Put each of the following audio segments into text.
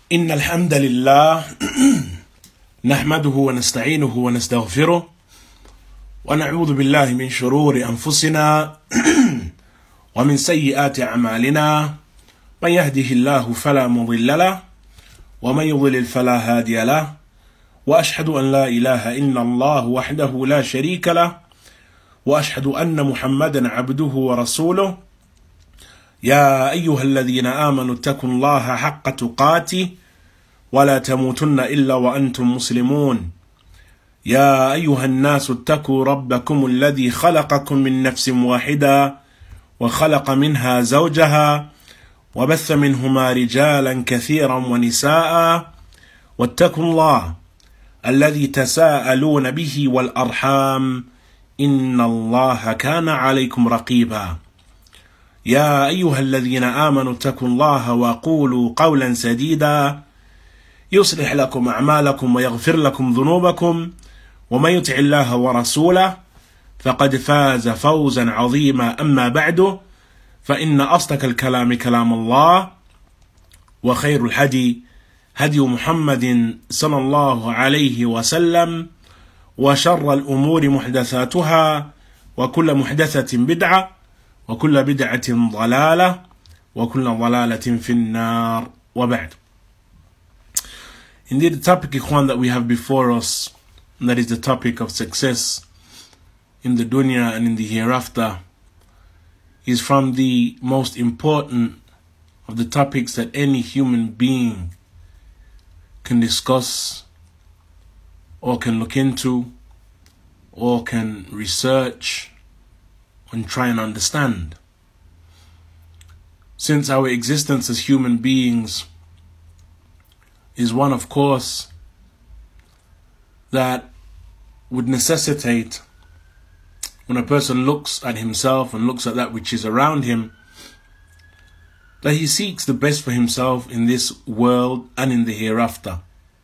إن الحمد لله نحمده ونستعينه ونستغفره ونعوذ بالله من شرور أنفسنا ومن سيئات أعمالنا من يهده الله فلا مضل له ومن يضلل فلا هادي له وأشهد أن لا إله إلا الله وحده لا شريك له وأشهد أن محمدا عبده ورسوله يا أيها الذين آمنوا اتقوا الله حق تقاته ولا تموتن إلا وأنتم مسلمون يا أيها الناس اتقوا ربكم الذي خلقكم من نفس واحدة وخلق منها زوجها وبث منهما رجالا كثيرا ونساء واتقوا الله الذي تساءلون به والأرحام إن الله كان عليكم رقيبا يا أيها الذين آمنوا اتقوا الله وقولوا قولا سديدا يصلح لكم أعمالكم ويغفر لكم ذنوبكم ومن يطع الله ورسوله فقد فاز فوزا عظيما أما بعد فإن أصدق الكلام كلام الله وخير الهدي هدي محمد صلى الله عليه وسلم وشر الأمور محدثاتها وكل محدثة بدعة وكل بدعة ضلالة وكل ضلالة في النار وبعد. Indeed, the topic, Ikhwan, that we have before us, and that is the topic of success in the dunya and in the hereafter, is from the most important of the topics that any human being can discuss or can look into or can research and try and understand. Since our existence as human beings is one, of course, that would necessitate, when a person looks at himself and looks at that which is around him, that he seeks the best for himself in this world and in the hereafter.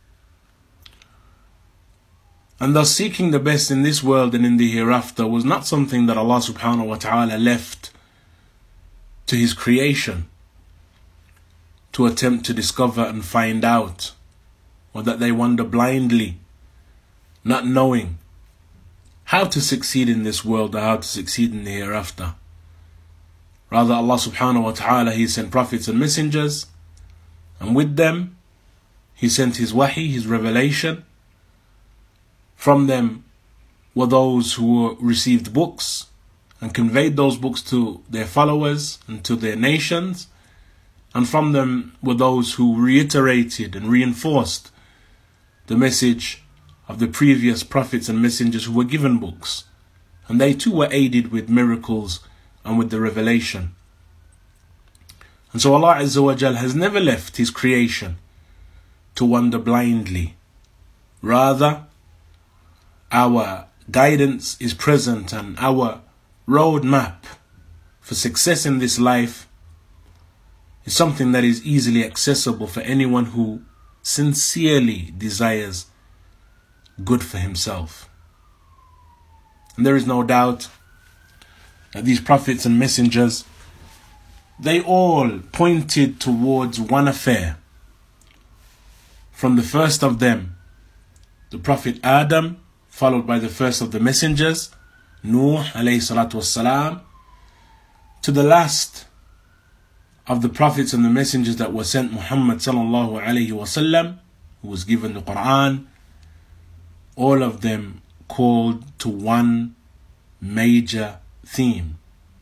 And thus seeking the best in this world and in the hereafter was not something that Allah subhanahu wa ta'ala left to His creation to attempt to discover and find out, or that they wander blindly, not knowing how to succeed in this world or how to succeed in the hereafter. Rather, Allah subhanahu wa ta'ala, He sent prophets and messengers, and with them He sent His wahi, His revelation. From them were those who received books and conveyed those books to their followers and to their nations. And from them were those who reiterated and reinforced the message of the previous prophets and messengers who were given books. And they too were aided with miracles and with the revelation. And so Allah Azza wa Jal has never left His creation to wander blindly. Rather, our guidance is present, and our roadmap for success in this life is something that is easily accessible for anyone who sincerely desires good for himself. And there is no doubt that these prophets and messengers, they all pointed towards one affair. From the first of them, the Prophet Adam, followed by the first of the messengers, Nuh alayhi salatu wassalam, to the last of the prophets and the messengers that were sent, Muhammad sallallahu alayhi wasallam, who was given the Quran. All of them called to one major theme: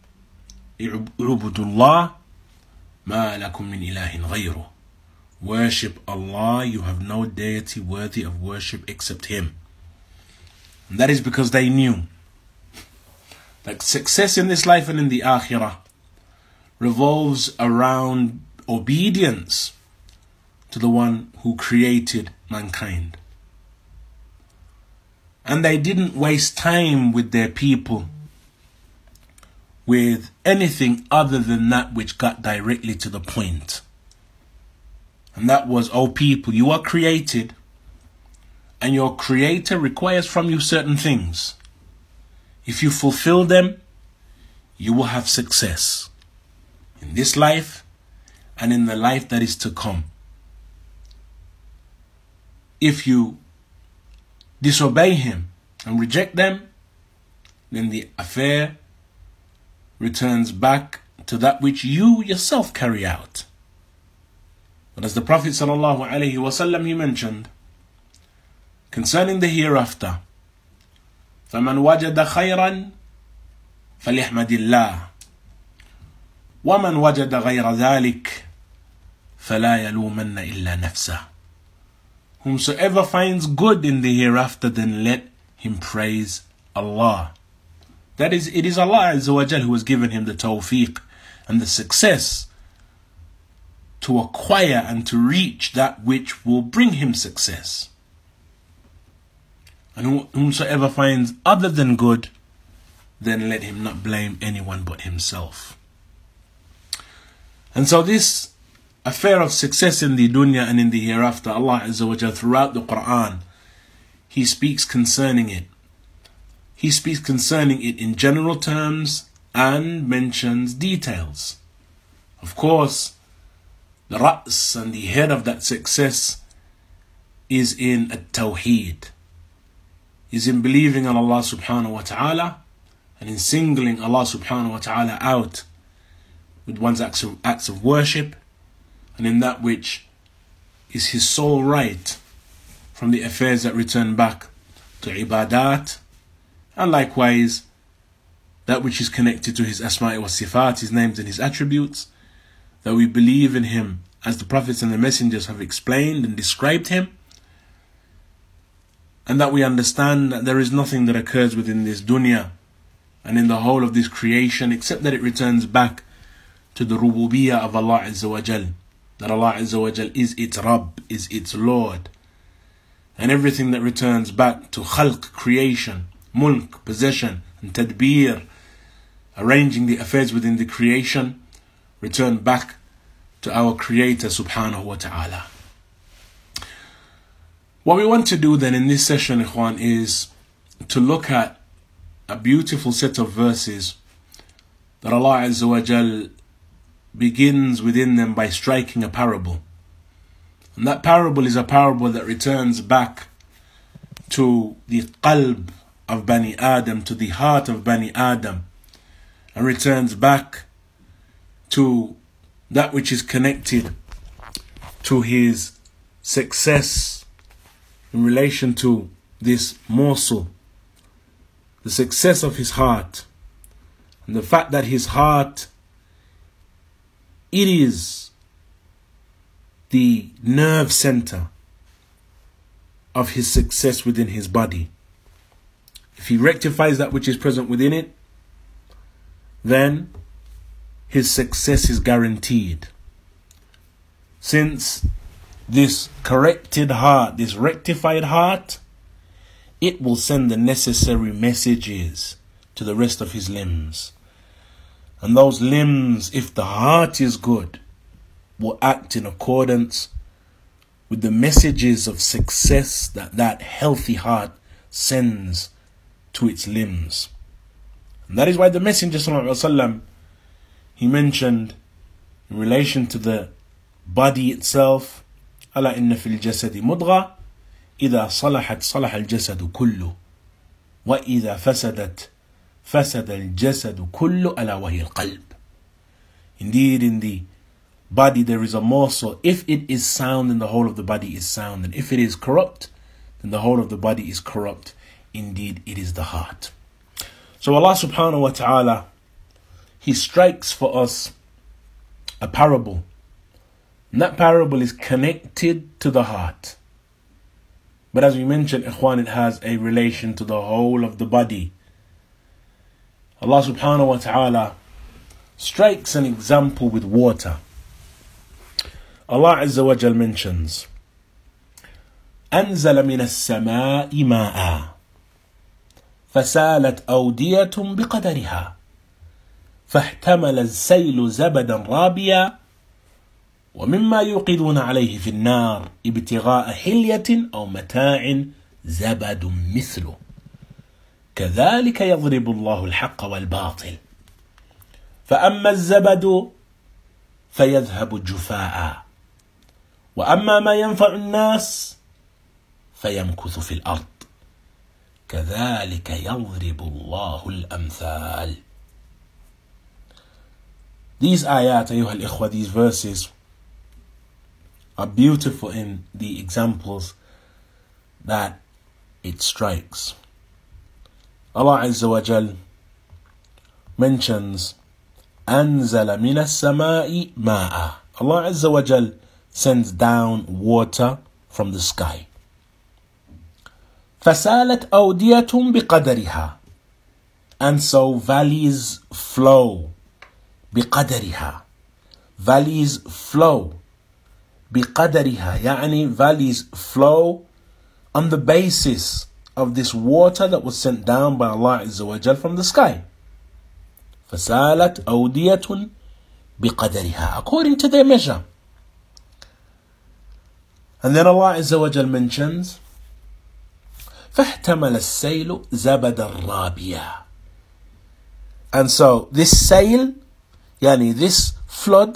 Ubudullah ma lakum min ilahin ghayruh. Worship Allah, you have no deity worthy of worship except Him. And that is because they knew that success in this life and in the akhirah revolves around obedience to the one who created mankind. And they didn't waste time with their people with anything other than that which got directly to the point. And that was, O people, you are created, and your Creator requires from you certain things. If you fulfill them, you will have success in this life and in the life that is to come. if you disobey him and reject them, then the affair returns back to that which you yourself carry out. But as the Prophet ﷺ, he mentioned concerning the hereafter, فَمَنْ وَجَدَ خَيْرًا فَلْيَحْمَدِ اللَّهِ وَمَنْ وَجَدَ غَيْرَ ذَلِكَ فَلَا يَلُومَنَّ إِلَّا نَفْسَهُ. Whomsoever finds good in the hereafter, then let him praise Allah. That is, it is Allah Azza wa Jal who has given him the tawfiq and the success to acquire and to reach that which will bring him success. And whomsoever finds other than good, then let him not blame anyone but himself. And so this affair of success in the dunya and in the hereafter, Allah Azza wa Jal throughout the Quran, He speaks concerning it. He speaks concerning it in general terms and mentions details. Of course, the ra's and the head of that success is in at-tawheed, is in believing on Allah subhanahu wa ta'ala and in singling Allah subhanahu wa ta'ala out with one's acts of worship and in that which is his sole right from the affairs that return back to ibadat, and likewise that which is connected to his asma'i wa sifat, his names and his attributes, that we believe in him as the prophets and the messengers have explained and described him, and that we understand that there is nothing that occurs within this dunya and in the whole of this creation except that it returns back to the rububiyyah of Allah Azza wa Jal, that Allah Azza wa Jal is its Rabb, is its Lord, and everything that returns back to khalq, creation, mulk, possession, and tadbir, arranging the affairs within the creation, return back to our Creator subhanahu wa ta'ala. What we want to do then in this session, ikhwan, is to look at a beautiful set of verses that Allah Azza wa Jal begins within them by striking a parable. And that parable is a parable that returns back to the qalb of Bani Adam, to the heart of Bani Adam, and returns back to that which is connected to his success in relation to this morsel, the success of his heart, and the fact that his heart, it is the nerve center of his success within his body. If he rectifies that which is present within it, then his success is guaranteed. Since this corrected heart, this rectified heart, it will send the necessary messages to the rest of his limbs. And those limbs, if the heart is good, will act in accordance with the messages of success that healthy heart sends to its limbs. And that is why the Messenger ﷺ, he mentioned in relation to the body itself, ألا إن في الجسد مضغة إذا صلحت صلح الجسد كله وإذا فسدت فسد الجسد كله ألا وهي القلب. Indeed, in the body there is a morsel. If it is sound, then the whole of the body is sound, and if it is corrupt, then the whole of the body is corrupt. Indeed, it is the heart. So Allah subhanahu wa ta'ala, He strikes for us a parable. And that parable is connected to the heart. But as we mentioned, ikhwan, it has a relation to the whole of the body. Allah subhanahu wa ta'ala strikes an example with water. Allah Azza wa Jal mentions, أنزل من السماء ماء فسالت أودية بقدرها فاحتمل السيل زبدا رابيا ومما يوقدون عليه في النار ابتغاء حلية أو متاع زبد مثله كذلك يضرب الله الحق والباطل فأما الزبد فيذهب جفاء وأما ما ينفع الناس فيمكث في الأرض كذلك يضرب الله الأمثال. These ayat, أيها الإخوة, these verses are beautiful in the examples that it strikes. Allah Azza wa Jal mentions أنزل من السماء ماء. Allah Azza wa Jal sends down water from the sky. فسالت أودية بقدرها. And so valleys flow. بقدرها. Valleys flow. بقدرها. يعني valleys flow on the basis of this water that was sent down by Allah Azza wa Jal from the sky. فسالت أودية بقدرها, according to their measure. And then Allah Azza wa Jal mentions فاحتمل السيل زبد الرابية. And so this sail, yani this flood,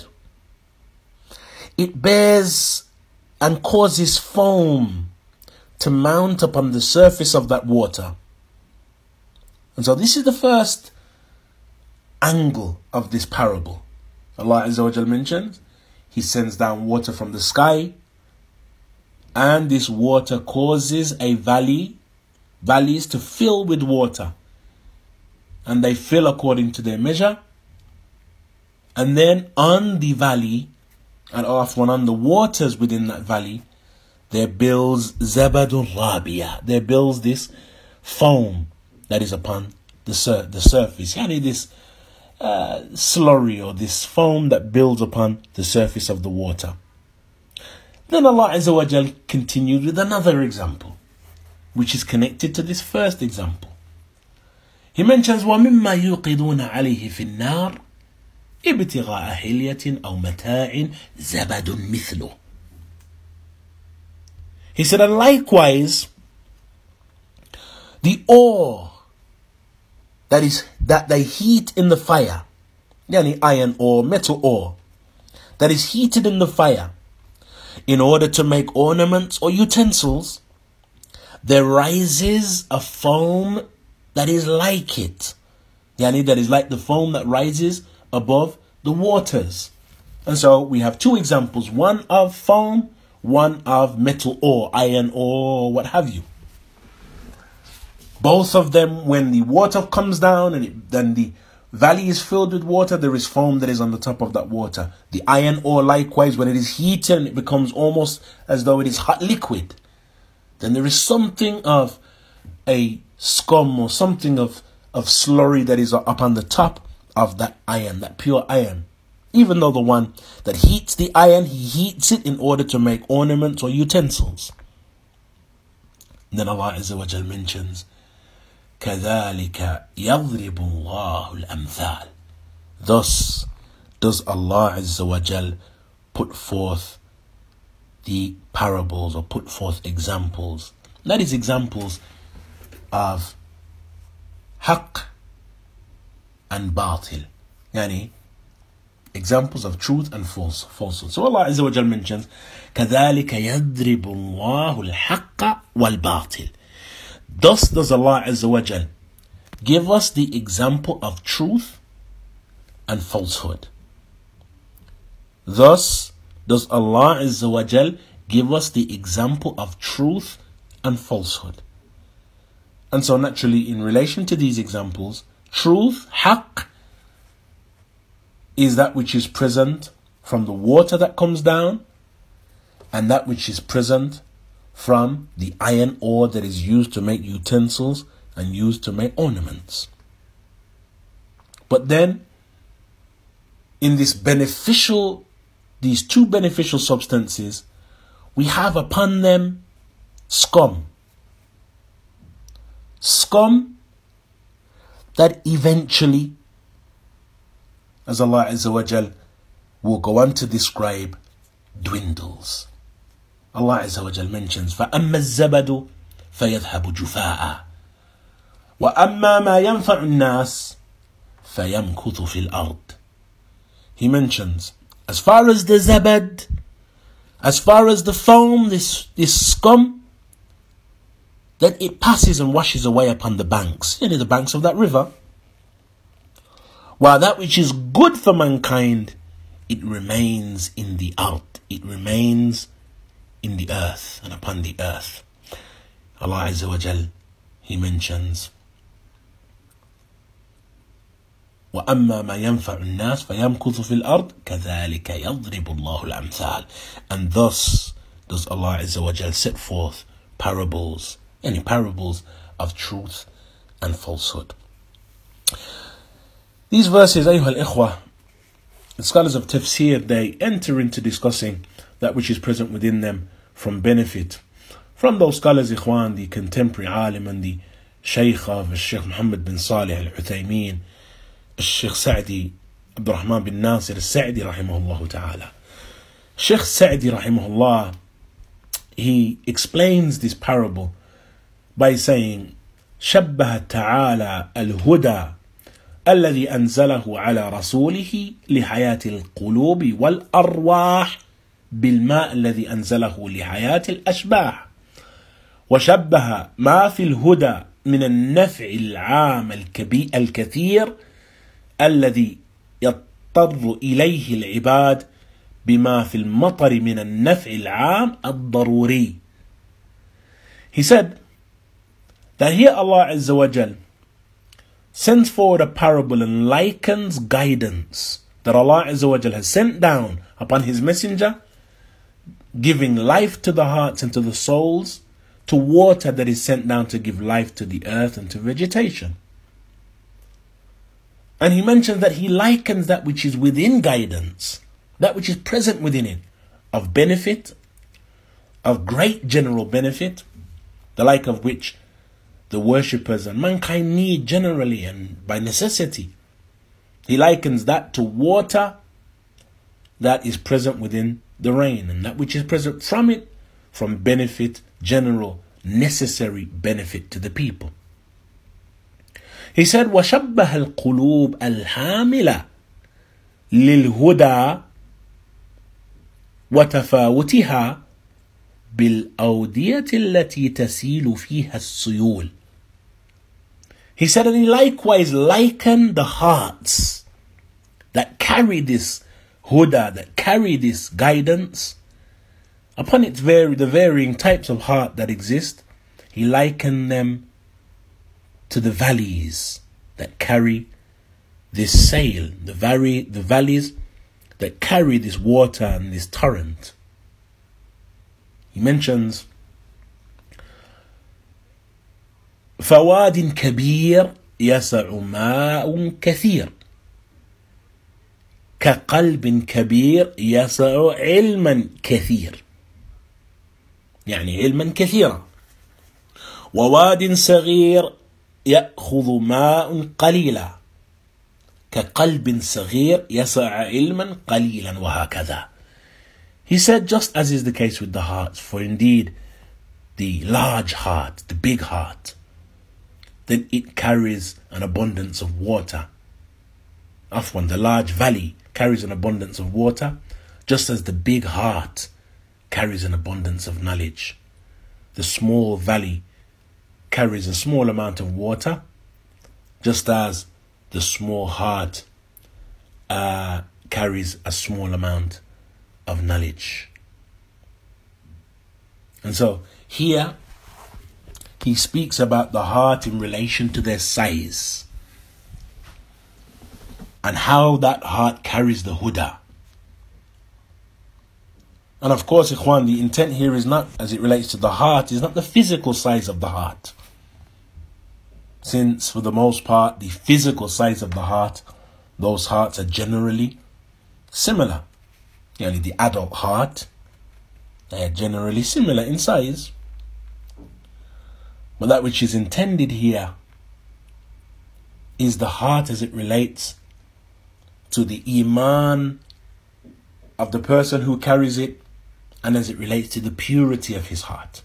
it bears and causes foam to mount upon the surface of that water. And so this is the first angle of this parable. Allah Azza wa Jal mentions He sends down water from the sky, and this water causes valleys to fill with water, and they fill according to their measure. And then on the valley, and often on the waters within that valley, there builds Zabadul Rabia. There builds this foam that is upon the surface. Yani this slurry, or this foam that builds upon the surface of the water. Then Allah Azza wa Jal continued with another example, which is connected to this first example. He mentions وَمِمَّا يُوقِدُونَ عَلَيْهِ فِي النَّارِ ابتغاء حلية أو متاع زبد مثله. He said, and likewise, the ore that they heat in the fire, yani iron ore, metal ore, that is heated in the fire in order to make ornaments or utensils, there rises a foam that is like it. Yani that is like the foam that rises above the waters. And so we have two examples, one of foam, one of metal ore, iron ore, what have you. Both of them, when the water comes down and then the valley is filled with water, there is foam that is on the top of that water. The iron ore, likewise, when it is heated and it becomes almost as though it is hot liquid, then there is something of a scum or something of slurry that is up on the top of that iron, that pure iron. Even though the one that heats the iron, he heats it in order to make ornaments or utensils. And then Allah Azza wa Jal mentions كَذَلِكَ يَضْرِبُ اللَّهُ الْأَمْثَالِ. Thus does Allah Azza wa Jal put forth the parables, or put forth examples. That is examples of haqq and batil, yani examples of truth and falsehood. So Allah Azza wa Jal mentions كَذَلِكَ يَضْرِبُ اللَّهُ الْحَقَّ وَالْبَاطِلِ. Thus does Allah Azza wa Jal give us the example of truth and falsehood. Thus does Allah Azza wa Jal give us the example of truth and falsehood. And so naturally, in relation to these examples, truth, haqq, is that which is present from the water that comes down, and that which is present from the iron ore that is used to make utensils and used to make ornaments. But then, in these two beneficial substances, we have upon them scum. Scum that eventually, as Allah Azza wa Jal will go on to describe, dwindles. Allah Azza wa Jal mentions فَأَمَّا الزَّبَدُ فَيَذْهَبُ جُفَاءً وَأَمَّا مَا يَنْفَعُ النَّاسِ فَيَمْكُثُ فِي الْأَرْضِ. He mentions, as far as the zabad, as far as the foam, this scum, then it passes and washes away upon the banks, the banks of that river. While that which is good for mankind, it remains in the earth. It remains in the earth and upon the earth. Allah Azza wa Jal, He mentions, وَأَمَّا مَا يَنْفَعُ النَّاسِ فَيَمْكُثُ فِي الْأَرْضِ كَذَلِكَ يَضْرِبُ اللَّهُ الْأَمْثَالِ. And thus does Allah Azza wa Jal set forth parables, any parables of truth and falsehood. These verses, أيها الإخوة, the scholars of tafsir, they enter into discussing that which is present within them from benefit. From those scholars, Ikhwan, the contemporary alim and the Shaykh of Shaykh Muhammad bin Salih al-Uthaymeen, Shaykh Sa'di Abdurrahman bin Nasir al-Sa'di rahimahullah ta'ala. Shaykh Sa'di rahimahullah, he explains this parable by saying, شبه تعالى الهدى الذي أنزله على رسوله لحياة القلوب والأرواح بالماء الذي أنزله لحياة الأشباح، وشبه ما في الهدى من النفع العام الكثير الذي يضطر إليه العباد بما في المطر من النفع العام الضروري. He said that here Allah Azza wa Jal sends forward a parable and likens guidance that Allah Azza wa Jal has sent down upon His messenger, giving life to the hearts and to the souls, to water that is sent down to give life to the earth and to vegetation. And He mentions that He likens that which is within guidance, that which is present within it, of benefit, of great general benefit, the like of which the worshippers and mankind need generally and by necessity. He likens that to water that is present within the rain, and that which is present from it, from benefit, general, necessary benefit to the people. He said, وَشَبَّهَ الْقُلُوبَ الْحَامِلَةِ لِلْهُدَى وَتَفَاوُتِهَا بِالْأَوْدِيَةِ الَّتِي تَسِيلُ فِيهَا السُّيُولُ. He said, and he likewise likened the hearts that carry this huda, that carry this guidance, upon its the varying types of heart that exist. He likened them to the valleys that carry this sail, the valleys that carry this water and this torrent. He mentions فواد كبير يسع ماء كثير كقلب كبير يسع علما كثير، يعني علما كثيرا. وواد صغير يأخذ ماء قليلا كقلب صغير يسع علما قليلا، وهكذا. He said, just as is the case with the hearts, for indeed the large heart, the big heart, then it carries an abundance of water. The large valley carries an abundance of water, just as the big heart carries an abundance of knowledge. The small valley carries a small amount of water, just as the small heart carries a small amount of knowledge. And so here he speaks about the heart in relation to their size and how that heart carries the huda. And of course, Ikhwan, the intent here is not, as it relates to the heart, is not the physical size of the heart. Since for the most part, the physical size of the heart, those hearts are generally similar. The adult heart, they are generally similar in size. But that which is intended here is the heart as it relates to the iman of the person who carries it, and as it relates to the purity of his heart.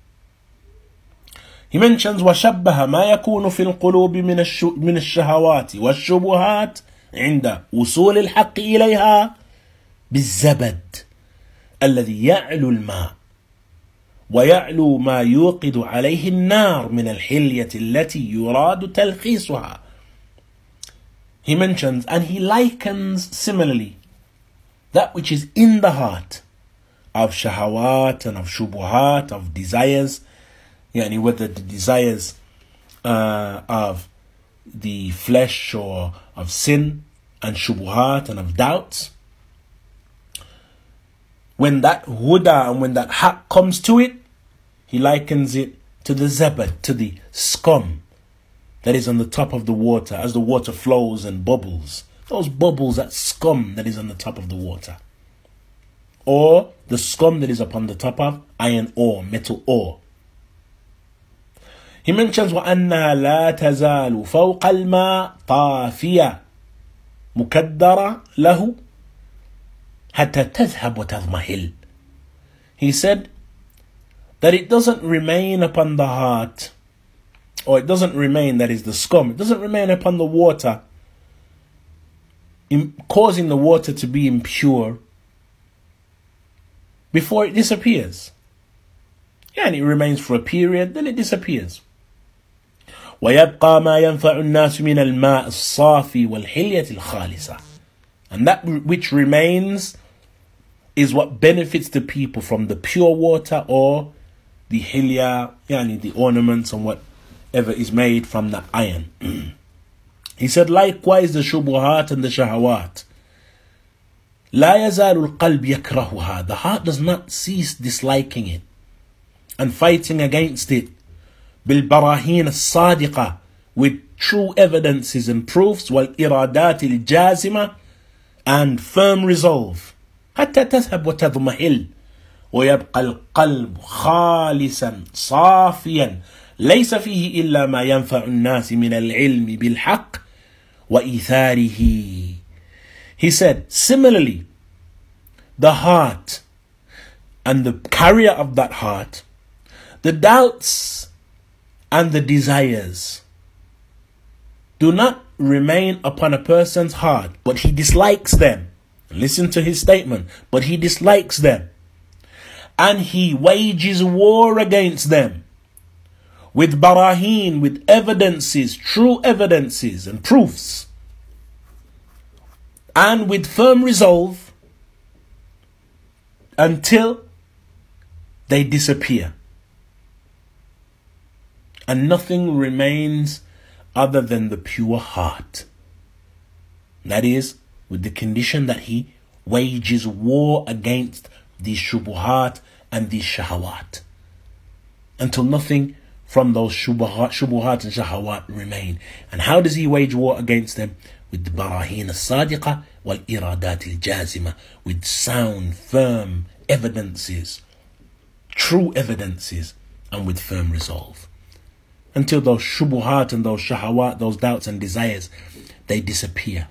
He mentions وَشَبَّهَ مَا يَكُونُ فِي الْقُلُوبِ مِنَ الشَّهَوَاتِ وَالشُّبُهَاتِ عِنْدَ وصول الْحَقِّ إِلَيْهَا بالزبد الذي يعلو الماء ويعلو ما يوقد عليه النار من الحلية التي يراد تلخيصها. He mentions and he likens similarly that which is in the heart of shahawat and of shubuhat, of desires, yani whether the desires of the flesh or of sin and shubuhat and of doubts. When that huda and when that haq comes to it, he likens it to the zabad, to the scum that is on the top of the water as the water flows and bubbles. Those bubbles, that scum that is on the top of the water. Or the scum that is upon the top of iron ore, metal ore. He mentions وَأَنَّهَا لَا تَزَالُ فَوْقَ الْمَاءِ طَافِيَةً مُكَدَّرَةً لَهُ حَتَّى تَذْهَبْ وَتَضْمَحِلْ. He said that it doesn't remain upon the heart, or it doesn't remain, that is the scum, it doesn't remain upon the water, causing the water to be impure before it disappears. And it remains for a period, then it disappears. وَيَبْقَى مَا يَنْفَعُ النَّاسُ مِنَ الْمَاءِ الصَّافِ وَالْحِلْيَةِ الْخَالِصَةِ. And that which remains is what benefits the people from the pure water or the hilya, yani the ornaments and whatever is made from the iron. He said, likewise the shubuhat and the shahawat. لا يزال القلب يكرهها. The heart does not cease disliking it and fighting against it. بالبراهين الصادقة, with true evidences and proofs, والإرادات الجازمة, and firm resolve. حتى تذهب وتضمحل ويبقى القلب خالصا صافيا ليس فيه إلا ما ينفع الناس من العلم بالحق وإيثاره. He said, similarly, the heart and the carrier of that heart, the doubts and the desires do not remain upon a person's heart, but he dislikes them. Listen to his statement. But he dislikes them. And he wages war against them with barahin, with evidences, true evidences and proofs, and with firm resolve until they disappear. And nothing remains other than the pure heart. That is, with the condition that he wages war against these shubuhat and these shahawat, until nothing from those shubuhat and shahawat remain. And how does he wage war against them? With the barahin as-sadiqa wal iradat al-jazima, with sound, firm evidences, true evidences, and with firm resolve. Until those shubuhat and those shahawat, those doubts and desires, they disappear.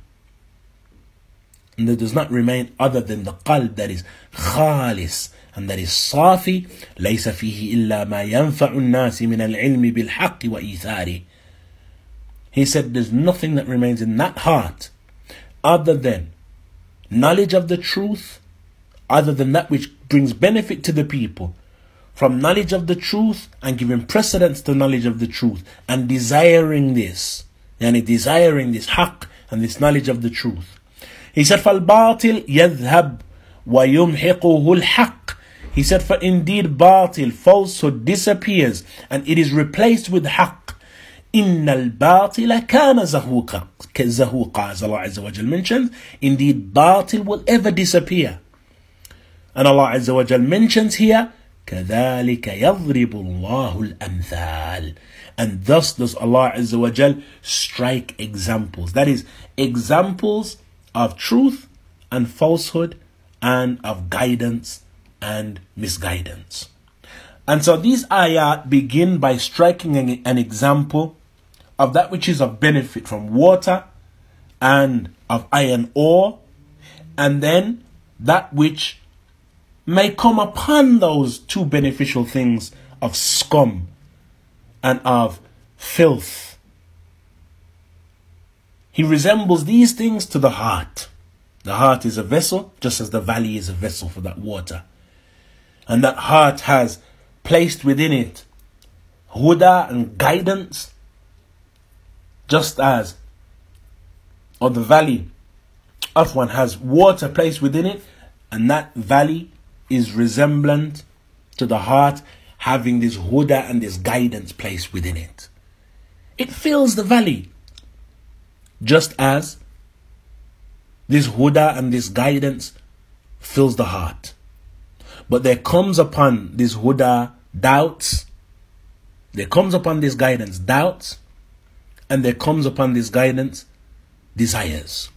And there does not remain other than the qalb that is khalis and that is safi. ليس فيه إلا ما ينفع الناس من العلم بالحق وإيثاره. He said there's nothing that remains in that heart other than knowledge of the truth, other than that which brings benefit to the people, from knowledge of the truth and giving precedence to knowledge of the truth and desiring this, desiring this haqq and this knowledge of the truth. He said, فَالْبَاطِل يَذْهَبْ وَيُمْحِقُهُ الْحَقِّ. He said, for indeed batil, falsehood, disappears and it is replaced with haqq. إِنَّ الْبَاطِلَ كَانَ زَهُوقًا, as Allah Azza wa Jal mentions. Indeed, batil will ever disappear. And Allah Azza wa Jal mentions here, كَذَلِكَ يَضْرِبُ اللَّهُ الْأَمْثَالِ. And thus does Allah Azza wa Jal strike examples. That is, examples of truth and falsehood and of guidance and misguidance. And so these ayat begin by striking an example of that which is of benefit from water and of iron ore, and then that which may come upon those two beneficial things of scum and of filth. He resembles these things to the heart. The heart is a vessel, just as the valley is a vessel for that water. And that heart has placed within it huda and guidance, just as, or the valley of one has water placed within it, and that valley is resemblant to the heart having this huda and this guidance placed within it. It fills the valley, just as this huda and this guidance fills the heart. But there comes upon this huda doubts, there comes upon this guidance doubts, and there comes upon this guidance desires.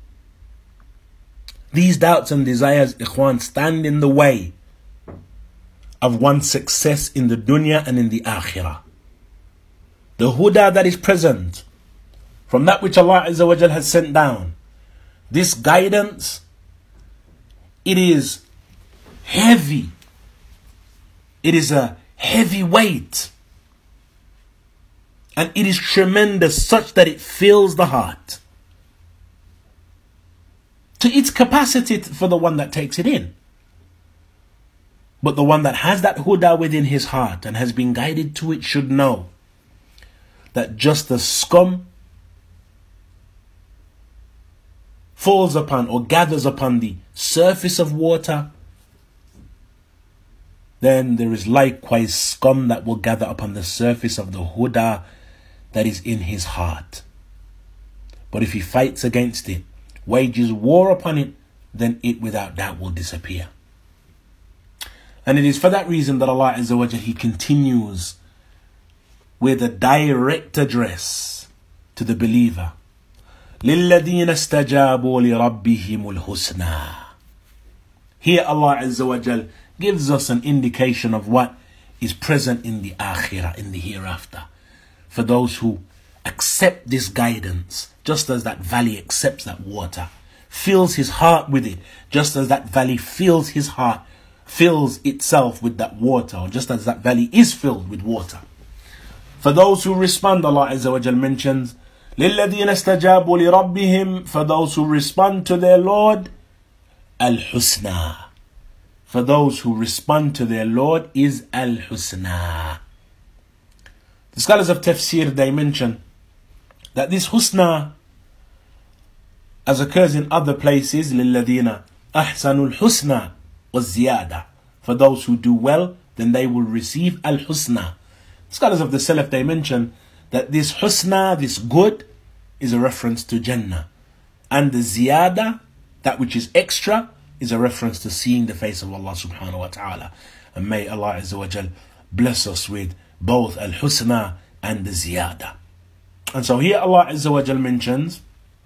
These doubts and desires, ikhwan, stand in the way of one's success in the dunya and in the akhirah. The huda that is present from that which Allah Azza wa Jal has sent down, this guidance, it is heavy. It is a heavy weight. And it is tremendous, such that it fills the heart to its capacity for the one that takes it in. But the one that has that huda within his heart and has been guided to it should know that just as scum falls upon or gathers upon the surface of water, then there is likewise scum that will gather upon the surface of the huda that is in his heart. But if he fights against it, wages war upon it, then it without doubt will disappear. And it is for that reason that Allah Azza wa Jal, He continues with a direct address to the believer. لِلَّذِينَ اسْتَجَابُوا لِرَبِّهِمُ الْحُسْنَى. Here Allah Azza wa Jal gives us an indication of what is present in the akhirah, in the hereafter, for those who accept this guidance, just as that valley accepts that water, fills his heart with it, just as that valley fills his heart, fills itself with that water, or just as that valley is filled with water. For those who respond, Allah Azza wa Jal mentions, لِلَّذِينَ اسْتَجَابُوا لِرَبِّهِمْ, for those who respond to their Lord, al-husna. For those who respond to their Lord is al-husna. The scholars of tafsir, they mention that this husna, as occurs in other places, لِلَّذِينَ أَحْسَنُوا الْحُسْنَى وَالزِّيَادَةِ, for those who do well, then they will receive al-husna. Scholars of the Salaf, they mention that this husna, this good, is a reference to Jannah. And the ziyada, that which is extra, is a reference to seeing the face of Allah subhanahu wa ta'ala. And may Allah Azza wa Jal bless us with both al-husna and the ziyada. And so here Allah Azza wa Jal mentions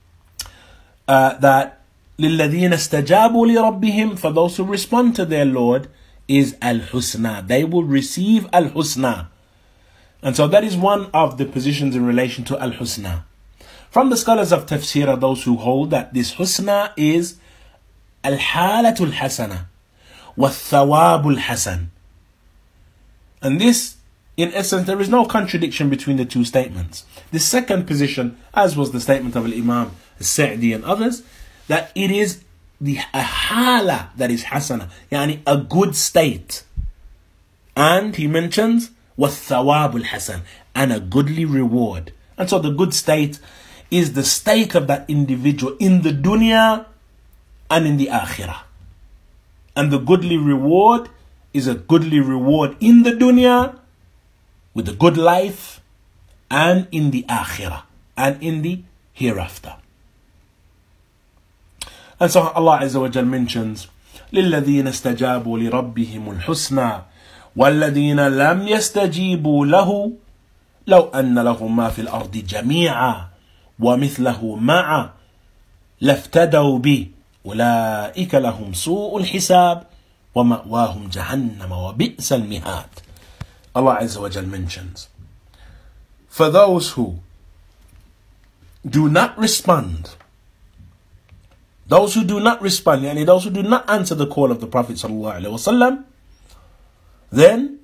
that لِلَّذِينَ اسْتَجَابُوا لِرَبِّهِمْ, for those who respond to their Lord, is al-husna. They will receive al-husna. And so that is one of the positions in relation to al-husna. From the scholars of tafsir are those who hold that this husna is al-halatul hasana wa thawabul hasan. And this, in essence, there is no contradiction between the two statements. The second position, as was the statement of Imam al-Sa'di and others, that it is the hala that is hasana, yani a good state. And he mentions وَالثَّوَابُ الْحَسَنِ, and a goodly reward. And so the good state is the state of that individual in the dunya and in the akhirah. And the goodly reward is a goodly reward in the dunya with a good life, and in the akhirah and in the hereafter. And so Allah Azza wa Jal mentions لِلَّذِينَ اسْتَجَابُوا لِرَبِّهِمُ الْحُسْنَى وَالَّذِينَ لَمْ يَسْتَجِيبُوا لَهُ لَوْ أَنَّ لَهُم مَّا فِي الْأَرْضِ جَمِيعًا وَمِثْلَهُ مَعَهُ لَافْتَدَوْا بِهِ أُولَٰئِكَ لَهُمْ سُوءُ الْحِسَابِ وَمَأْوَاهُمْ جَهَنَّمَ وَبِئْسَ الْمِهَادُ. Allah Azza wa Jal mentions, for those who do not respond, those who do not respond, yani those who do not answer the call of the Prophet sallallahu alaihi wasallam, then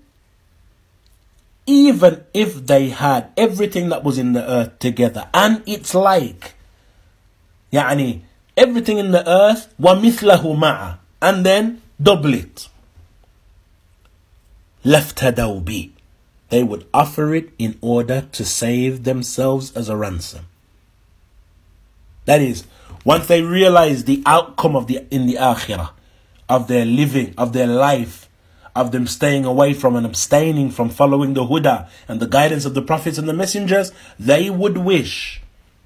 even if they had everything that was in the earth together and its like, yani everything in the earth, وَمِثْلَهُ مَعَ, and then double it, لَافْتَدَوْا بِهِ. They would offer it in order to save themselves as a ransom. That is, once they realize the outcome in the akhirah, of their living, of their life, of them staying away from and abstaining from following the huda and the guidance of the prophets and the messengers, they would wish,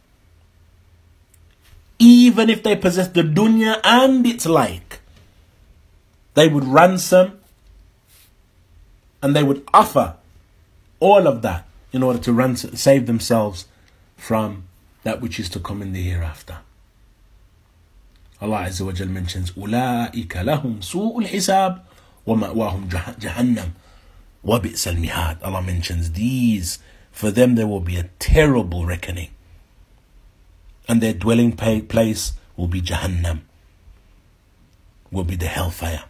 even if they possess the dunya and its like, they would ransom and they would offer all of that in order to save themselves from that which is to come in the hereafter. Allah Azza wa Jal mentions, أُولَٰئِكَ لَهُمْ سُوءُ الْحِسَابِ وَمَأْوَاهُمْ جَهَنَّمْ وَبِئْسَ الْمِهَادِ. Allah mentions these, for them there will be a terrible reckoning, and their dwelling place will be Jahannam, will be the hellfire.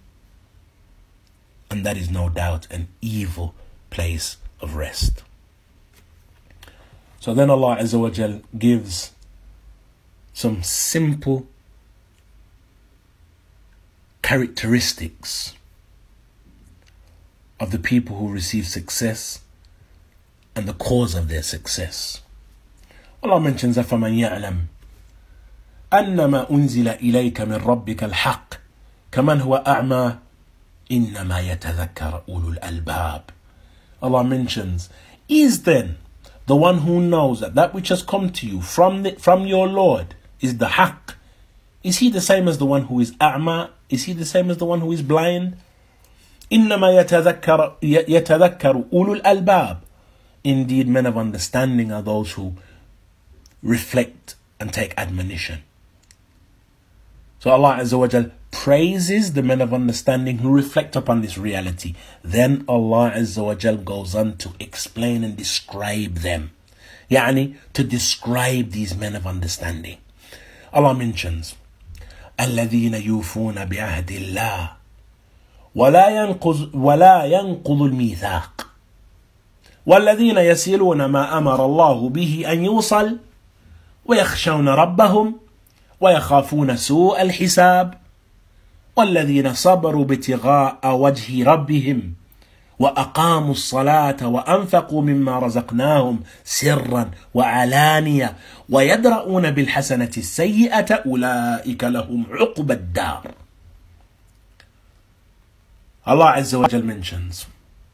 And that is no doubt an evil place of rest. So then Allah Azza wa Jal gives some simple characteristics of the people who receive success and the cause of their success. Allah mentions, أَفَمَنْ يَعْلَمْ أَنَّمَا أُنزِلَ إِلَيْكَ مِنْ رَبِّكَ الْحَقِّ كَمَنْ هُوَ أَعْمَى إِنَّمَا يَتَذَكَّرُ أُولُو الْأَلْبَابِ. Allah mentions, is then the one who knows that which has come to you from your Lord is the haqq, is he the same as the one who is a'ma? Is he the same as the one who is blind? إِنَّمَا يَتَذَكَّرُ أُولُو الْأَلْبَابِ. Indeed, men of understanding are those who reflect and take admonition. So Allah Azza wa Jal praises the men of understanding who reflect upon this reality. Then Allah Azza wa Jal goes on to explain and describe them. To describe these men of understanding. Allah mentions, الَّذِينَ يُوفُونَ بِعَهْدِ اللَّهِ وَلَا يَنْقُضُ الْمِيثَاقِ وَالَّذِينَ يَصِلُونَ مَا أَمَرَ اللَّهُ بِهِ أَنْ يُوصَلَ وَيَخْشَوْنَ رَبَّهُمْ وَيَخَافُونَ سُوءَ الْحِسَابِ وَالَّذِينَ صَبَرُوا ابْتِغَاءَ وَجْهِ رَبِّهِمْ وأقاموا الصلاة وأنفقوا مما رزقناهم سرا وعلانية ويدرؤون بالحسنة السيئة أولئك لهم عقبى الدار. Allah Azza wa Jal mentions,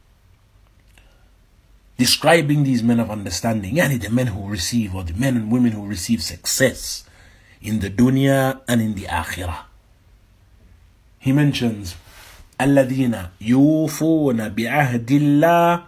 describing these men of understanding, the men who receive, or the men and women who receive success in the dunya and in the akhirah. He mentions, الذين يوفون بعهد الله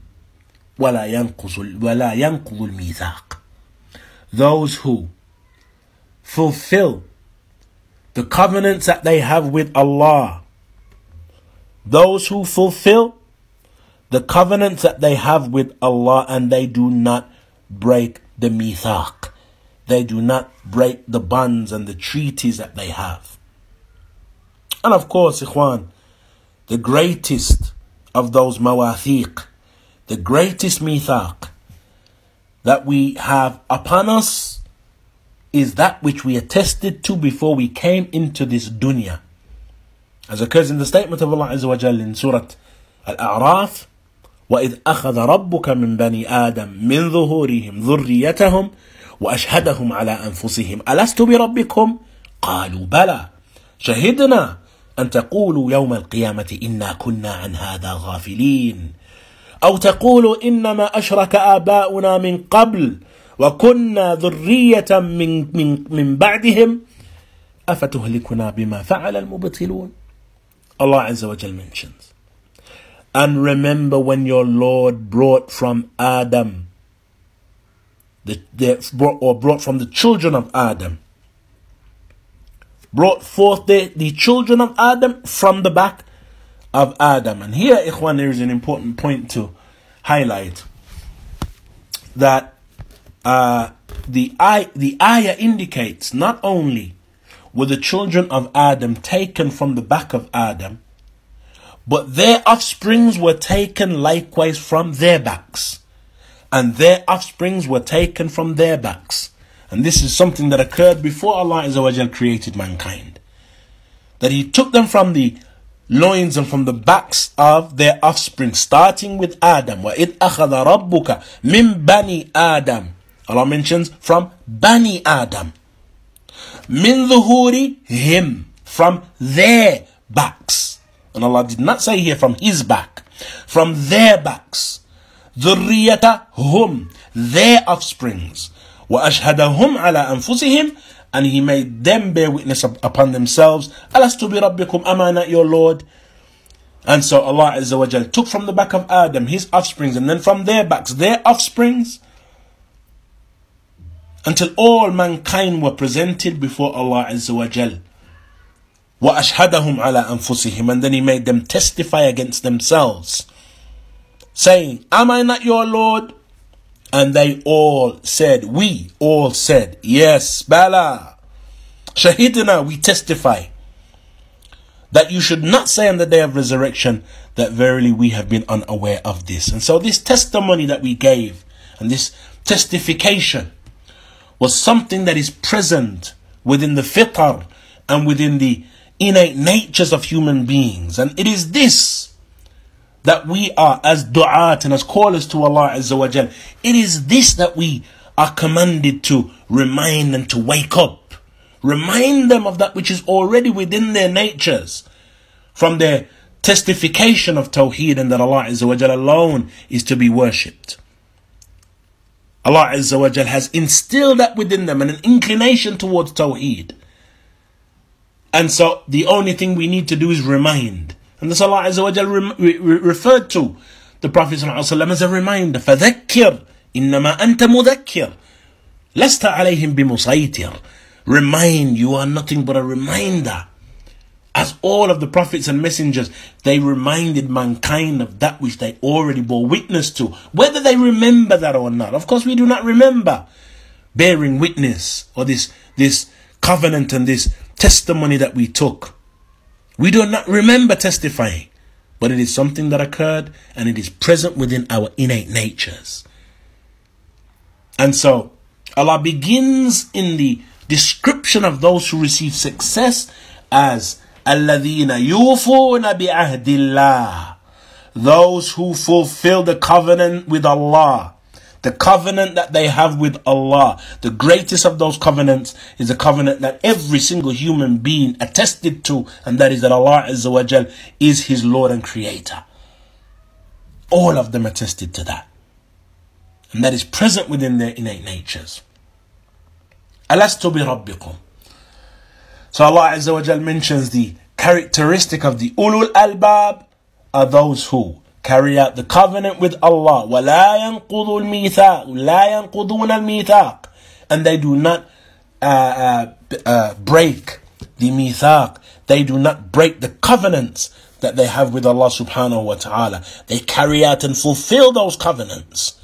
ولا ينقض الميثاق. Those who fulfill the covenants that they have with Allah. Those who fulfill the covenants that they have with Allah, and they do not break the mithaq. They do not break the bonds and the treaties that they have. And of course, ikhwan, the greatest of those mawathiq, the greatest mithaq that we have upon us is that which we attested to before we came into this dunya. As occurs in the statement of Allah Azza wa Jal in Surah Al-A'raf, وَإِذْ أَخَذَ رَبُّكَ مِنْ بَنِي آدَمَ مِنْ ظُهُورِهِمْ ذُرِّيَّتَهُمْ وَأَشْهَدَهُمْ عَلَىٰ أَنفُسِهِمْ أَلَسْتُ بِرَبِّكُمْ قَالُوا بَلَى شَهِدْنَا أن تقولوا يوم القيامة إنا كنا عن هذا غافلين أو تقولوا إنما أشرك آباؤنا من قبل وكنا ذرية من بعدهم أفتهلكنا بما فعل المبطلون. Allah Azza wa Jal mentions, and remember when your Lord brought from Adam, brought from the children of Adam, brought forth the children of Adam from the back of Adam. And here, ikhwan, there is an important point to highlight, that the ayah indicates not only were the children of Adam taken from the back of Adam, but their offsprings were taken likewise from their backs, and their offsprings were taken from their backs. And this is something that occurred before Allah Azza wa Jal created mankind. That He took them from the loins and from the backs of their offspring, starting with Adam. وَإِذْ أَخَذَ رَبُّكَ مِنْ بَنِي آدَمَ. Allah mentions from Bani Adam. مِنْ ظُهُورِهِمْ, from their backs. And Allah did not say here from his back. From their backs. ذُرِّيَّتَهُمْ, their offsprings. وَأَشْهَدَهُمْ عَلَىٰ أَنفُسِهِمْ, and he made them bear witness upon themselves. أَلَسْتُ بِرَبِّكُمْ, am I not your Lord? And so Allah Azza wa Jal took from the back of Adam his offsprings, and then from their backs their offsprings, until all mankind were presented before Allah Azza wa Jal. وَأَشْهَدَهُمْ عَلَىٰ أَنفُسِهِمْ, and then he made them testify against themselves, saying, am I not your Lord? And they all said, we all said, yes, Bala, Shahidna, we testify that you should not say on the day of resurrection that verily we have been unaware of this. And so this testimony that we gave, and this testification, was something that is present within the fitar and within the innate natures of human beings. And it is this that we are, as du'at and as callers to Allah Azza wa Jal, it is this that we are commanded to remind and to wake up. Remind them of that which is already within their natures, from their testification of Tawheed, and that Allah Azza wa Jal alone is to be worshipped. Allah Azza wa Jal has instilled that within them, and an inclination towards Tawheed. And so the only thing we need to do is remind. And this Allah Azza wa Jal referred to the Prophet ﷺ as a reminder. فَذَكِّرْ إِنَّمَا أَنْتَ مُذَكِّرْ لَسْتَ عَلَيْهِمْ بِمُصَيْتِرْ. Remind, you are nothing but a reminder. As all of the prophets and messengers, they reminded mankind of that which they already bore witness to, whether they remember that or not. Of course, we do not remember bearing witness, or this covenant and this testimony that we took. We do not remember testifying, but it is something that occurred, and it is present within our innate natures. And so Allah begins in the description of those who receive success as الَّذِينَ يُوفُونَ بِعَهْدِ اللَّهِ, those who fulfill the covenant with Allah. The covenant that they have with Allah, the greatest of those covenants, is a covenant that every single human being attested to, and that is that Allah Azza wa Jal is his Lord and Creator. All of them attested to that, and that is present within their innate natures. Alastu bi Rabbikum. So Allah Azza wa Jal mentions the characteristic of the Ulul Albab are those who carry out the covenant with Allah. وَلَا يَنْقُضُوا الْمِيثَاقِ, لَا يَنْقُضُونَ الْمِيثَاقِ, and they do not break the mithaq. They do not break the covenants that they have with Allah subhanahu wa ta'ala. They carry out and fulfill those covenants.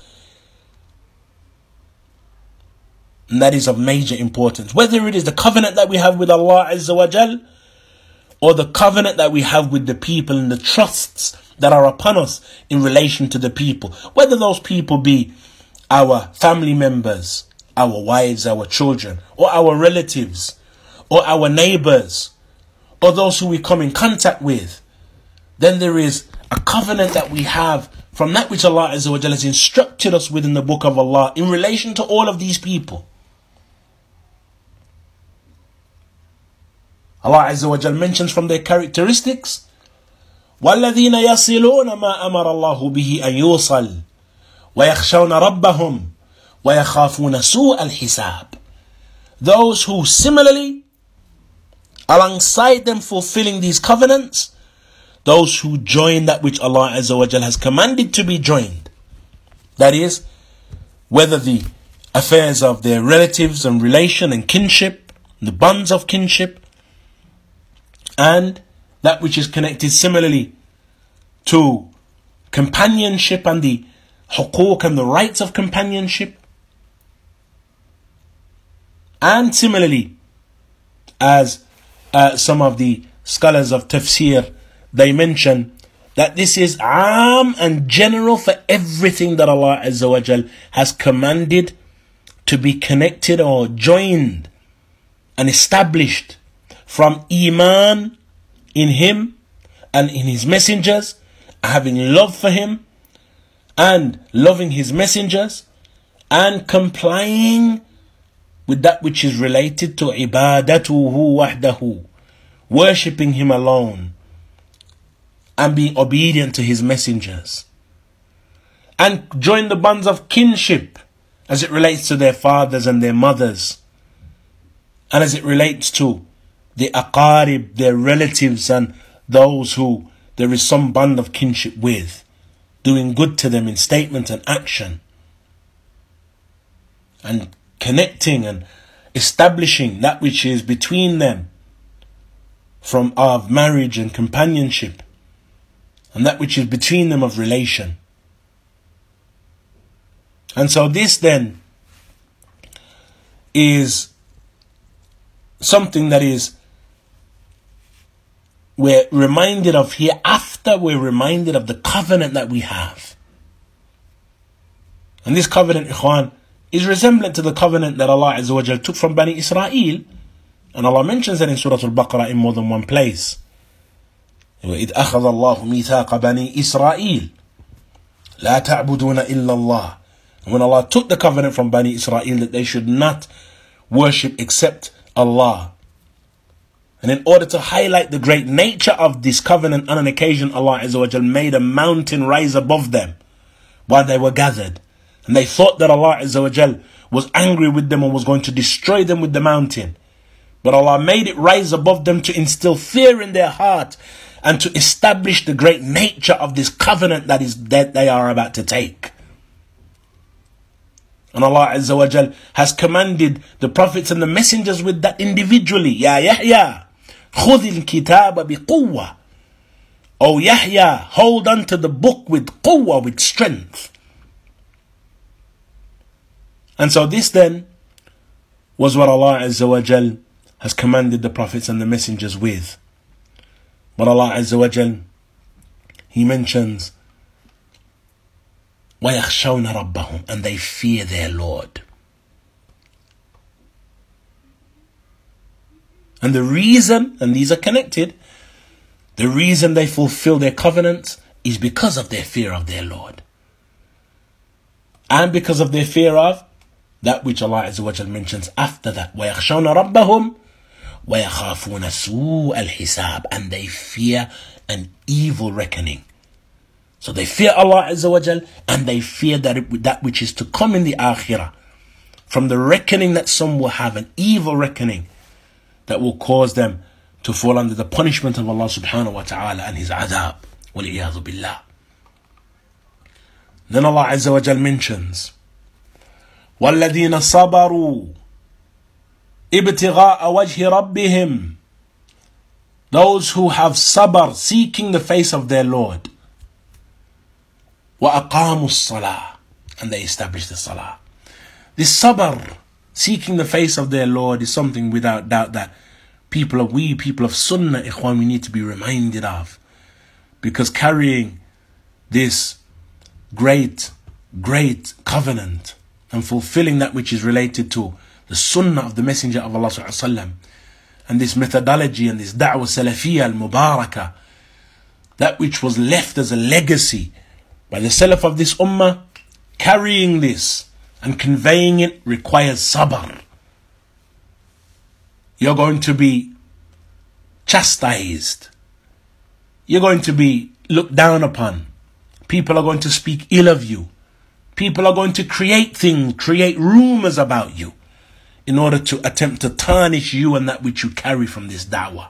And that is of major importance. Whether it is the covenant that we have with Allah Azza wa Jal, or the covenant that we have with the people and the trusts that are upon us in relation to the people. Whether those people be our family members, our wives, our children, or our relatives, or our neighbors, or those who we come in contact with, then there is a covenant that we have from that which Allah Azza wa Jalla has instructed us within the book of Allah in relation to all of these people. Allah Azza wa Jalla mentions from their characteristics, وَالَّذِينَ يَصِلُونَ مَا أَمَرَ اللَّهُ بِهِ أَن يُوصَلْ وَيَخْشَوْنَ رَبَّهُمْ وَيَخَافُونَ سُوءَ الْحِسَابِ. Those who similarly, alongside them fulfilling these covenants, those who join that which Allah Azza wa Jalla has commanded to be joined. That is, whether the affairs of their relatives and relation and kinship, the bonds of kinship, and that which is connected similarly to companionship and the huquq and the rights of companionship. And similarly, as some of the scholars of tafsir, they mention that this is am and general for everything that Allah Azza wa Jal has commanded to be connected or joined and established, from iman in Him and in his messengers, having love for him and loving his messengers and complying with that which is related to ibadatuhu wahdahu, worshipping him alone and being obedient to his messengers, and join the bonds of kinship as it relates to their fathers and their mothers, and as it relates to the aqarib, their relatives, and those who there is some bond of kinship with, doing good to them in statement and action, and connecting and establishing that which is between them from of marriage and companionship, and that which is between them of relation. And so this then is something that is we're reminded of here after we're reminded of the covenant that we have. And this covenant, ikhwan, is resemblant to the covenant that Allah Azza wa Jal took from Bani Israel. And Allah mentions that in Surah Al-Baqarah in more than one place. وَإِذْ أَخَذَ اللَّهُ مِيثَاقَ بَنِي إِسْرَائِيلَ لَا تَعْبُدُونَ إِلَّا اللَّهِ. And when Allah took the covenant from Bani Israel that they should not worship except Allah. And in order to highlight the great nature of this covenant, on an occasion Allah Azza wa Jal made a mountain rise above them while they were gathered. And they thought that Allah Azza wa Jal was angry with them and was going to destroy them with the mountain. But Allah made it rise above them to instill fear in their heart and to establish the great nature of this covenant that they are about to take. And Allah Azza wa Jal has commanded the prophets and the messengers with that individually. Ya Yahya, khudh al-kitaba biquwwa. O Yahya, hold on to the book with quwwa, with strength. And so this then was what Allah Azza wa Jal has commanded the prophets and the messengers with. But Allah Azza wa Jal, He mentions وَيَخْشَوْنَ رَبَّهُمْ, and they fear their Lord. And the reason, and these are connected, the reason they fulfill their covenants is because of their fear of their Lord. And because of their fear of that which Allah Azza wa Jal mentions after that. وَيَخْشَوْنَ رَبَّهُمْ وَيَخَافُونَ سُوءَ الْحِسَابِ, and they fear an evil reckoning. So they fear Allah Azza wa Jal, and they fear that which is to come in the akhirah, from the reckoning that some will have, an evil reckoning that will cause them to fall under the punishment of Allah subhanahu wa ta'ala and His adab. وَلِيَّاذُ بِاللَّهِ. Then Allah Azza wa Jal mentions وَالَّذِينَ صَبَرُوا ابْتِغَاءَ وَجْهِ رَبِّهِمْ, those who have sabr, seeking the face of their Lord. وَأَقَامُوا الصَّلَاةِ, and they establish the salah. This sabr, seeking the face of their Lord, is something without doubt that people of sunnah, ikhwan, we need to be reminded of. Because carrying this great covenant and fulfilling that which is related to the sunnah of the Messenger of Allah sallallahu alaihi wasallam, and this methodology and this da'wah salafiyya al-mubarakah, that which was left as a legacy by the salaf of this ummah, carrying this and conveying it requires sabr. You're going to be chastised. You're going to be looked down upon. People are going to speak ill of you. People are going to create rumors about you in order to attempt to tarnish you and that which you carry from this da'wah.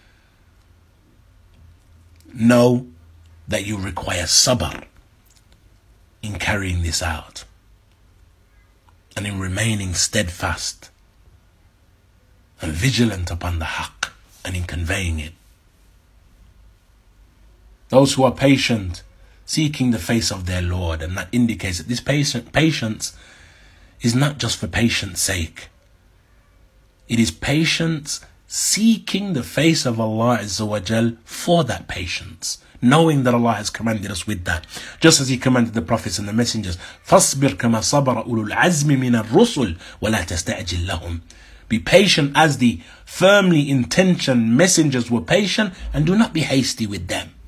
Know that you require sabr in carrying this out and in remaining steadfast and vigilant upon the haqq and in conveying it. Those who are patient, seeking the face of their Lord, and that indicates that this patience is not just for patience sake. It is patience seeking the face of Allah Azza wa Jal for that patience, knowing that Allah has commanded us with that. Just as He commanded the prophets and the messengers, فَاصْبِرْ كَمَا صَبَرَ أُولُو الْعَزْمِ مِنَ الرُّسُلِ وَلَا تَسْتَعْجِلْ لَهُمْ. Be patient as the firmly intentioned messengers were patient, and do not be hasty with them.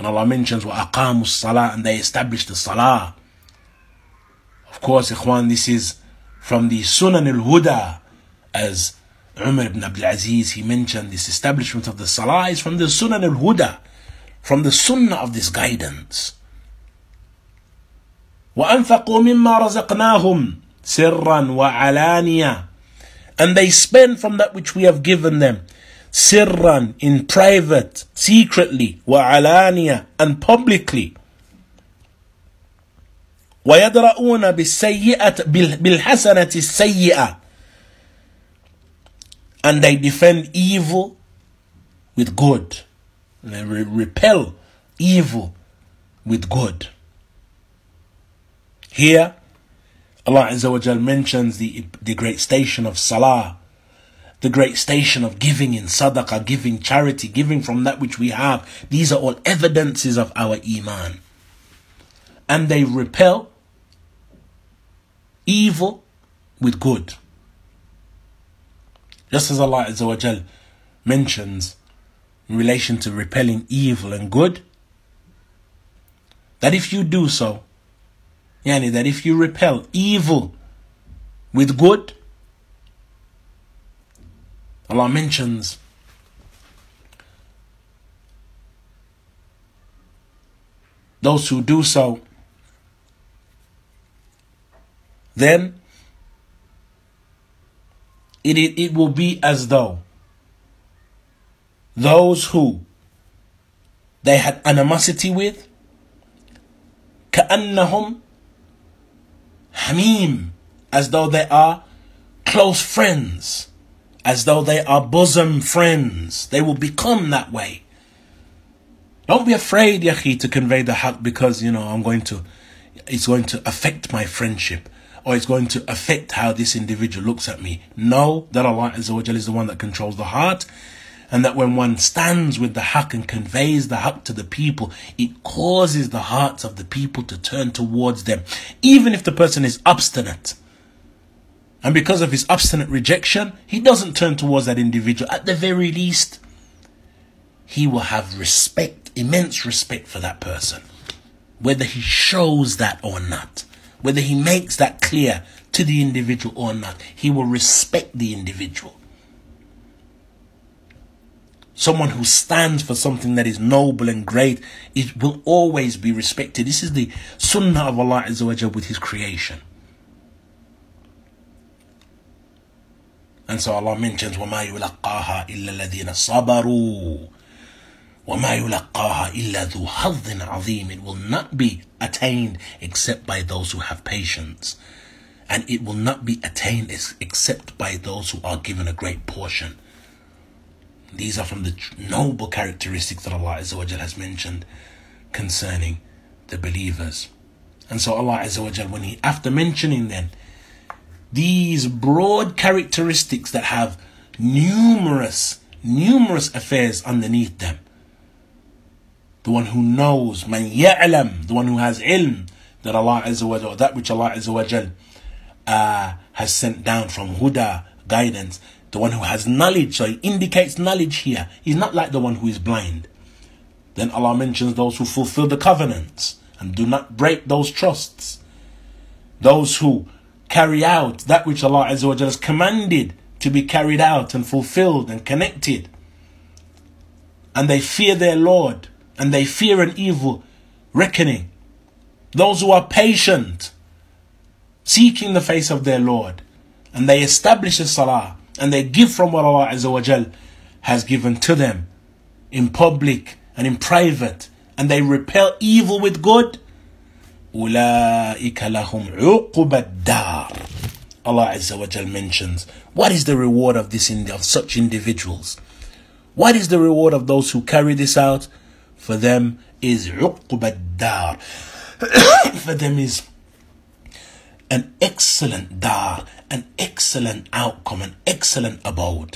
And Allah mentions وَأَقَامُوا الصَّلَاةِ, and they established the salah. Of course, ikhwan, this is from the Sunan al-Huda, as Umar ibn Abdul Aziz, he mentioned this establishment of the salah is from the Sunan al-Huda, from the sunnah of this guidance. وَأَنفَقُوا مِمَّا رَزَقْنَاهُمْ سِرًّا وَعَلَانِيَةً, and they spend from that which we have given them, sirran, in private, secretly, وَعَلَانِيَةً, and publicly. وَيَدْرَؤُونَ بِالْحَسَنَةِ السَّيِّئَةِ, and they defend evil with good. And they repel evil with good. Here, Allah Azza wa Jal mentions the great station of salah, the great station of giving in sadaqah, giving charity, giving from that which we have. These are all evidences of our iman. And they repel evil with good. Just as Allah Azza wa Jal mentions in relation to repelling evil and good, that if you do so, that if you repel evil with good, Allah mentions those who do so, then it will be as though those who they had animosity with, كأنهم حميم, as though they are close friends, as though they are bosom friends. They will become that way. Don't be afraid, Yakhi, to convey the haqq because, it's going to affect my friendship, or it's going to affect how this individual looks at me. Know that Allah Azza wa Jal is the one that controls the heart, and that when one stands with the haqq and conveys the haqq to the people, it causes the hearts of the people to turn towards them, even if the person is obstinate. And because of his obstinate rejection, he doesn't turn towards that individual. At the very least, he will have respect, immense respect for that person, whether he shows that or not. Whether he makes that clear to the individual or not, he will respect the individual. Someone who stands for something that is noble and great, it will always be respected. This is the sunnah of Allah Azza wa Jal with His creation. And so Allah mentions, وَمَا يُلَقَّاهَا إِلَّا الَّذِينَ صَبَرُوا وَمَا يُلَقَّاهَا إِلَّا ذُو حَظٍّ عَظِيمٍ. It will not be attained except by those who have patience. And it will not be attained except by those who are given a great portion. These are from the noble characteristics that Allah Azza wa Jal has mentioned concerning the believers. And so Allah Azza wa Jal, when He, after mentioning then these broad characteristics that have numerous affairs underneath them, the one who knows, man ya'lam, the one who has ilm, that Allah Azza wa Jal, that which Allah Azza wa Jal has sent down from huda, guidance, the one who has knowledge, so He indicates knowledge here. He's not like the one who is blind. Then Allah mentions those who fulfill the covenants and do not break those trusts. Those who carry out that which Allah Azza wa Jal has commanded to be carried out and fulfilled and connected. And they fear their Lord, and they fear an evil reckoning. Those who are patient, seeking the face of their Lord, and they establish the salah, and they give from what Allah Azza wa Jal has given to them in public and in private, and they repel evil with good. أُولَٰئِكَ لَهُمْ عُقُبَ الدَّارِ. Allah Azza wa Jal mentions, what is the reward of such individuals? What is the reward of those who carry this out? For them is عُقُبَ الدَّارِ. For them is an excellent dar, an excellent outcome, an excellent abode.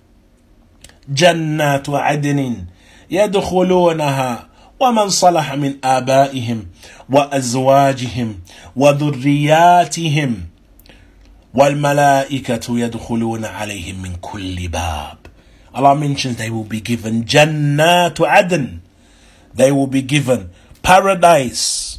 جَنَّاتُ عَدْنٍ يَدْخُلُونَهَا وَمَنْ صَلَحَ مِنْ آبَائِهِمْ وَأَزْوَاجِهِمْ وَذُرِّيَّاتِهِمْ وَالْمَلَائِكَةُ يَدْخُلُونَ عَلَيْهِمْ مِنْ كُلِّ بَابٍ. Allah mentions they will be given Jannatu Adn, they will be given paradise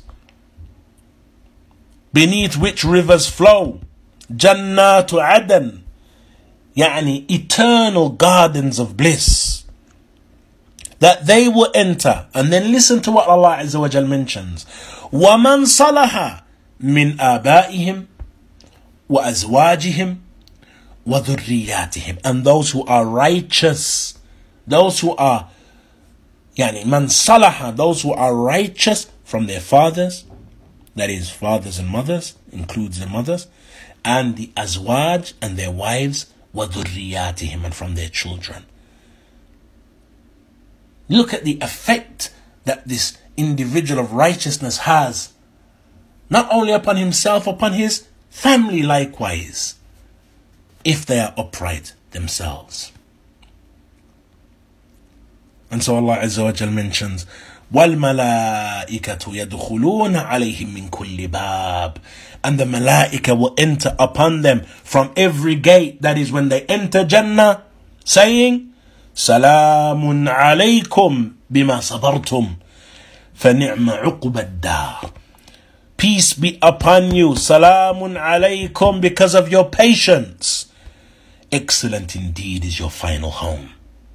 beneath which rivers flow. Jannatu Adan, yani eternal gardens of bliss that they will enter. And then listen to what Allah Azza wa Jal mentions. وَمَنْ صَلَحَ مِنْ آبَائِهِمْ وَأَزْوَاجِهِمْ وَذُرِّيَّاتِهِمْ. And those who are righteous, those who are man salaha, those who are righteous from their fathers, that is fathers and mothers, includes the mothers, and the azwaj and their wives, وَذُرِّيَّاتِهِمْ, and from their children. Look at the effect that this individual of righteousness has, not only upon himself, upon his family likewise, if they are upright themselves. And so Allah Azza wa Jal mentions, وَالْمَلَائِكَةُ يَدْخُلُونَ عَلَيْهِمْ مِنْ كُلِّ بَابٍ. And the malaika will enter upon them from every gate. That is when they enter Jannah, saying, سَلَامٌ عَلَيْكُمْ بِمَا صَبَرْتُمْ فَنِعْمَ عُقْبَ الدَّارِ. Peace be upon you, Salamun alaykum, because of your patience. Excellent indeed is your final home.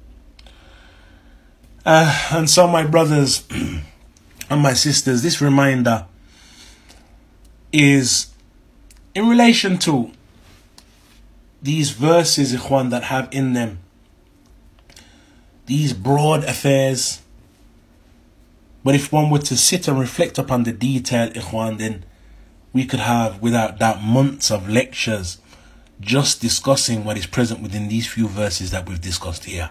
And so my brothers and my sisters, this reminder is in relation to these verses, ikhwan, that have in them these broad affairs. But if one were to sit and reflect upon the detail, ikhwan, then we could have, without doubt, months of lectures just discussing what is present within these few verses that we've discussed here.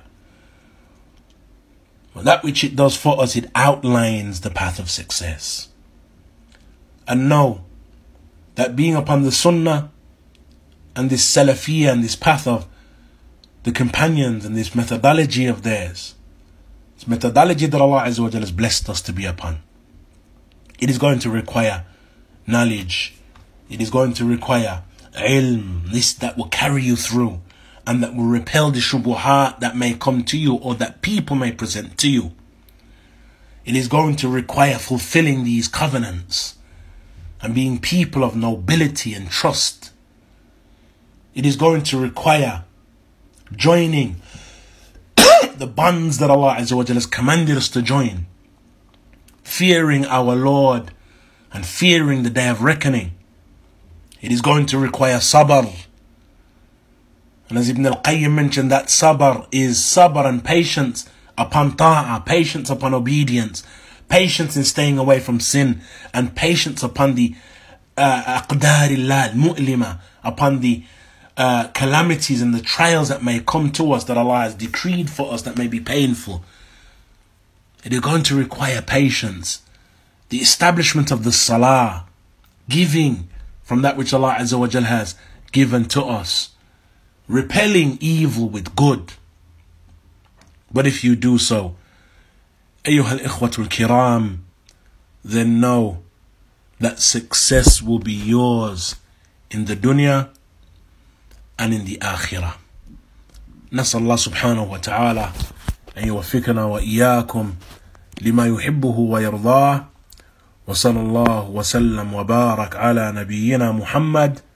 But that which it does for us, it outlines the path of success. And know that being upon the sunnah and this salafiyah and this path of the companions and this methodology of theirs, this methodology that Allah Azza wa Jalla has blessed us to be upon, it is going to require knowledge. It is going to require ilm, this that will carry you through and that will repel the shubuhat that may come to you or that people may present to you. It is going to require fulfilling these covenants and being people of nobility and trust. It is going to require joining the bonds that Allah Azza wa Jalla has commanded us to join, fearing our Lord and fearing the day of reckoning. It is going to require sabr. And as Ibn al-Qayyim mentioned, that sabr is sabr and patience upon ta'ah, patience upon obedience, patience in staying away from sin, and patience upon the aqdarillah al-mu'lima, upon the calamities and the trials that may come to us, that Allah has decreed for us, that may be painful. It is going to require patience, the establishment of the salah, giving from that which Allah Azza wa Jal has given to us, repelling evil with good. But if you do so, أيها الإخوة الكرام, then know that success will be yours in the dunya and in the akhirah. نسأل الله سبحانه وتعالى أن يوفقنا وإياكم لما يحبه ويرضاه. وصلى الله وسلم وبارك على نبينا محمد